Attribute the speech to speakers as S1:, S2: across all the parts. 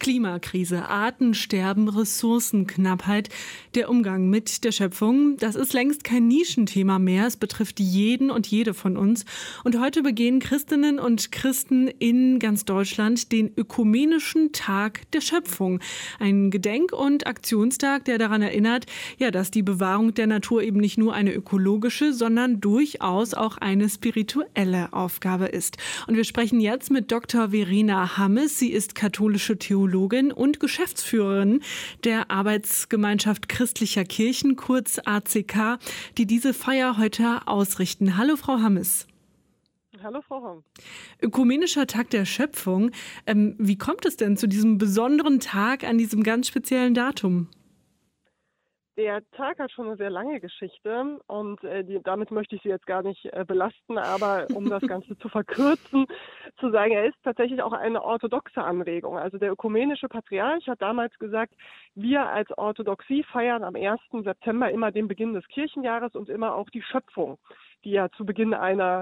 S1: Klimakrise, Artensterben, Ressourcenknappheit, der Umgang mit der Schöpfung, das ist längst kein Nischenthema mehr. Es betrifft jeden und jede von uns. Und heute begehen Christinnen und Christen in ganz Deutschland den Ökumenischen Tag der Schöpfung. Ein Gedenk- und Aktionstag, der daran erinnert, ja, dass die Bewahrung der Natur eben nicht nur eine ökologische, sondern durchaus auch eine spirituelle Aufgabe ist. Und wir sprechen jetzt mit Dr. Verena Hammes. Sie ist katholische Theologin und Geschäftsführerin der Arbeitsgemeinschaft christlicher Kirchen, kurz ACK, die diese Feier heute ausrichten. Hallo, Frau Hammes.
S2: Hallo, Frau Hong.
S1: Ökumenischer Tag der Schöpfung. Wie kommt es denn zu diesem besonderen Tag an diesem ganz speziellen Datum?
S2: Der Tag hat schon eine sehr lange Geschichte und damit möchte ich Sie jetzt gar nicht belasten, aber um das Ganze zu verkürzen, zu sagen, er ist tatsächlich auch eine orthodoxe Anregung. Also der ökumenische Patriarch hat damals gesagt, wir als Orthodoxie feiern am 1. September immer den Beginn des Kirchenjahres und immer auch die Schöpfung, die ja zu Beginn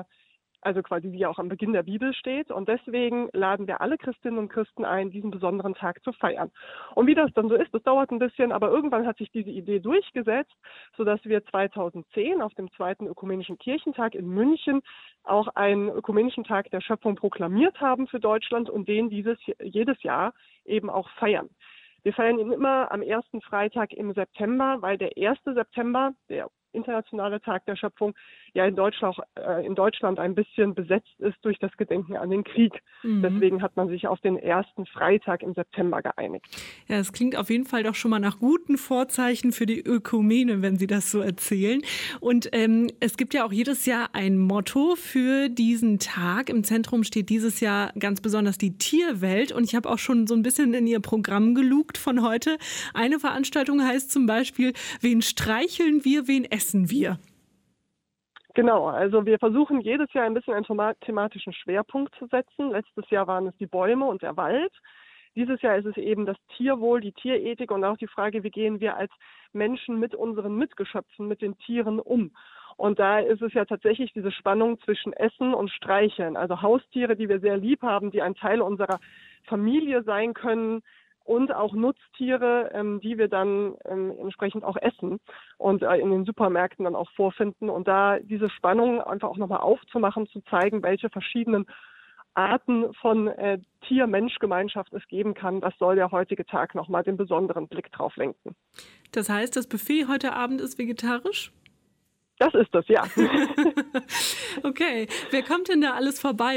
S2: quasi wie auch am Beginn der Bibel steht. Und deswegen laden wir alle Christinnen und Christen ein, diesen besonderen Tag zu feiern. Und wie das dann so ist, das dauert ein bisschen, aber irgendwann hat sich diese Idee durchgesetzt, sodass wir 2010 auf dem 2. Ökumenischen Kirchentag in München auch einen Ökumenischen Tag der Schöpfung proklamiert haben für Deutschland und den jedes Jahr eben auch feiern. Wir feiern ihn immer am ersten Freitag im September, weil der 1. September, der internationale Tag der Schöpfung, ja in Deutschland ein bisschen besetzt ist durch das Gedenken an den Krieg. Deswegen hat man sich auf den ersten Freitag im September geeinigt.
S1: Ja, es klingt auf jeden Fall doch schon mal nach guten Vorzeichen für die Ökumene, wenn Sie das so erzählen. Und es gibt ja auch jedes Jahr ein Motto für diesen Tag. Im Zentrum steht dieses Jahr ganz besonders die Tierwelt. Und ich habe auch schon so ein bisschen in Ihr Programm gelugt von heute. Eine Veranstaltung heißt zum Beispiel, wen streicheln wir, wen essen wir?
S2: Genau, also wir versuchen jedes Jahr ein bisschen einen thematischen Schwerpunkt zu setzen. Letztes Jahr waren es die Bäume und der Wald. Dieses Jahr ist es eben das Tierwohl, die Tierethik und auch die Frage, wie gehen wir als Menschen mit unseren Mitgeschöpfen, mit den Tieren um. Und da ist es ja tatsächlich diese Spannung zwischen Essen und Streicheln. Also Haustiere, die wir sehr lieb haben, die ein Teil unserer Familie sein können, und auch Nutztiere, die wir dann entsprechend auch essen und in den Supermärkten dann auch vorfinden. Und da diese Spannung einfach auch nochmal aufzumachen, zu zeigen, welche verschiedenen Arten von Tier-Mensch-Gemeinschaft es geben kann, das soll der heutige Tag nochmal den besonderen Blick drauf lenken.
S1: Das heißt, das Buffet heute Abend ist vegetarisch?
S2: Das ist das, ja.
S1: Okay, wer kommt denn da alles vorbei?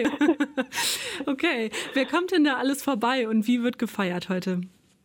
S1: Wer kommt denn da alles vorbei und wie wird gefeiert heute?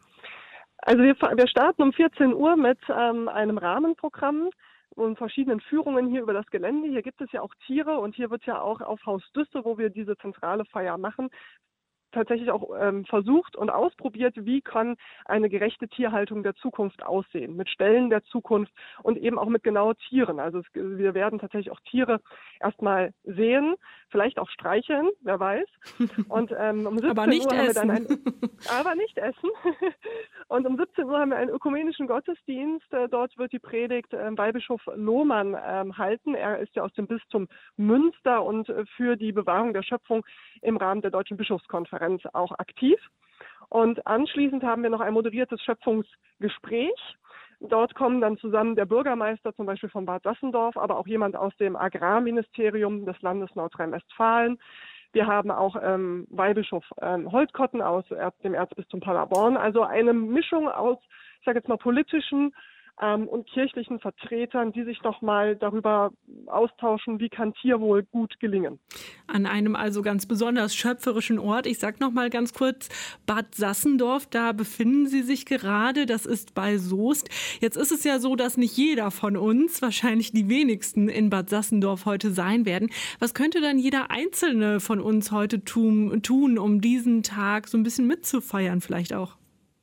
S2: Also wir starten um 14 Uhr mit einem Rahmenprogramm und verschiedenen Führungen hier über das Gelände. Hier gibt es ja auch Tiere und hier wird ja auch auf Haus Düsse, wo wir diese zentrale Feier machen, tatsächlich auch versucht und ausprobiert, wie kann eine gerechte Tierhaltung der Zukunft aussehen, mit Stellen der Zukunft und eben auch mit genau Tieren. Also wir werden tatsächlich auch Tiere erstmal sehen, vielleicht auch streicheln, wer weiß. Und um 17
S1: aber nicht
S2: Uhr haben wir
S1: essen.
S2: Aber nicht essen. Und um 17 Uhr haben wir einen ökumenischen Gottesdienst. Dort wird die Predigt Weihbischof Lohmann halten. Er ist ja aus dem Bistum Münster und für die Bewahrung der Schöpfung im Rahmen der Deutschen Bischofskonferenz auch aktiv. Und anschließend haben wir noch ein moderiertes Schöpfungsgespräch. Dort kommen dann zusammen der Bürgermeister zum Beispiel von Bad Sassendorf, aber auch jemand aus dem Agrarministerium des Landes Nordrhein-Westfalen. Wir haben auch Weihbischof Holtkotten aus dem Erzbistum Paderborn. Also eine Mischung aus, ich sage jetzt mal, politischen und kirchlichen Vertretern, die sich noch mal darüber austauschen, wie kann Tierwohl gut gelingen.
S1: An einem also ganz besonders schöpferischen Ort. Ich sage noch mal ganz kurz, Bad Sassendorf, da befinden Sie sich gerade. Das ist bei Soest. Jetzt ist es ja so, dass nicht jeder von uns, wahrscheinlich die wenigsten in Bad Sassendorf heute sein werden. Was könnte dann jeder Einzelne von uns heute tun, um diesen Tag so ein bisschen mitzufeiern vielleicht auch?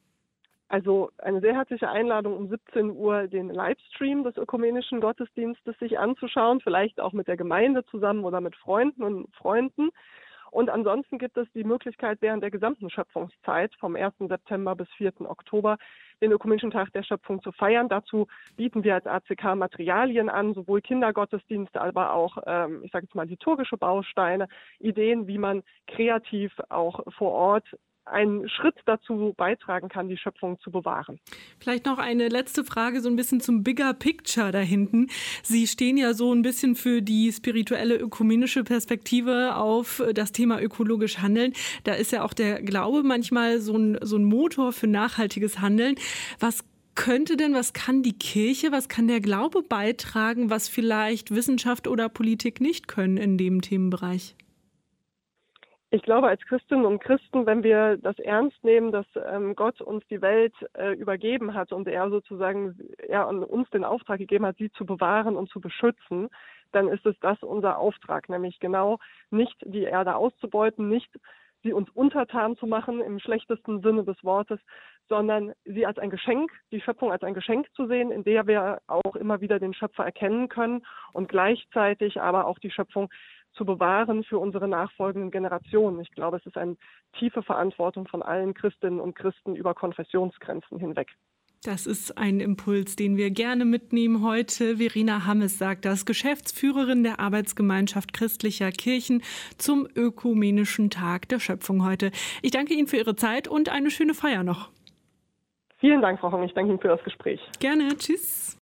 S2: Also eine sehr herzliche Einladung, um 17 Uhr den Livestream des ökumenischen Gottesdienstes sich anzuschauen, vielleicht auch mit der Gemeinde zusammen oder mit Freunden und Freunden. Und ansonsten gibt es die Möglichkeit, während der gesamten Schöpfungszeit vom 1. September bis 4. Oktober den Ökumenischen Tag der Schöpfung zu feiern. Dazu bieten wir als ACK Materialien an, sowohl Kindergottesdienste, aber auch, ich sage jetzt mal, liturgische Bausteine, Ideen, wie man kreativ auch vor Ort einen Schritt dazu beitragen kann, die Schöpfung zu bewahren.
S1: Vielleicht noch eine letzte Frage, so ein bisschen zum Bigger Picture da hinten. Sie stehen ja so ein bisschen für die spirituelle ökumenische Perspektive auf das Thema ökologisch Handeln. Da ist ja auch der Glaube manchmal so ein Motor für nachhaltiges Handeln. Was kann die Kirche, was kann der Glaube beitragen, was vielleicht Wissenschaft oder Politik nicht können in dem Themenbereich?
S2: Ich glaube, als Christinnen und Christen, wenn wir das ernst nehmen, dass Gott uns die Welt übergeben hat und er an uns den Auftrag gegeben hat, sie zu bewahren und zu beschützen, dann ist es das unser Auftrag, nämlich genau nicht die Erde auszubeuten, nicht sie uns untertan zu machen im schlechtesten Sinne des Wortes, sondern sie als ein Geschenk, die Schöpfung als ein Geschenk zu sehen, in der wir auch immer wieder den Schöpfer erkennen können und gleichzeitig aber auch die Schöpfung zu bewahren für unsere nachfolgenden Generationen. Ich glaube, es ist eine tiefe Verantwortung von allen Christinnen und Christen über Konfessionsgrenzen hinweg.
S1: Das ist ein Impuls, den wir gerne mitnehmen heute. Verena Hammes sagt das, Geschäftsführerin der Arbeitsgemeinschaft christlicher Kirchen zum Ökumenischen Tag der Schöpfung heute. Ich danke Ihnen für Ihre Zeit und eine schöne Feier noch.
S2: Vielen Dank, Frau Hong. Ich danke Ihnen für das Gespräch.
S1: Gerne. Tschüss.